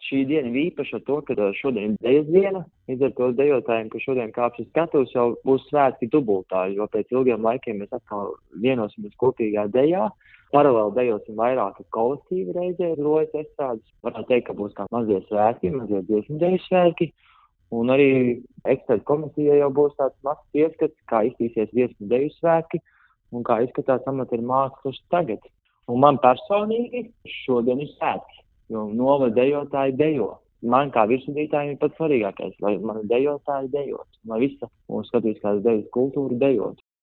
Šī diena ir īpaša ar to, ka šodien ir dejas diena, līdz ar to dejotājiem, ka šodien kāps uz skatuves, jau būs svētki dubultā, jo pēc ilgiem laikiem mēs atkal vienosimies kopīgā dejā. Paralēli dejosim vairāki kolektīvi reizē rojas estrādes. Varētu teikt, ka būs kā mazie svētki, mazie dziesmu deju svētki. Un arī ekspertu komisijai jau būs tāds mazs ieskats, kā iztīsies dziesmu deju svētki un kā izskatās amatieru mākslas tagad. Un man personīgi šodien ir svētki. Jo novada dejotāji dejo. Man kā virsvadītājiem ir pats svarīgākais, lai mani dejotāji dejot, lai visa mūsu skatuviskās dejas kultūra dejot.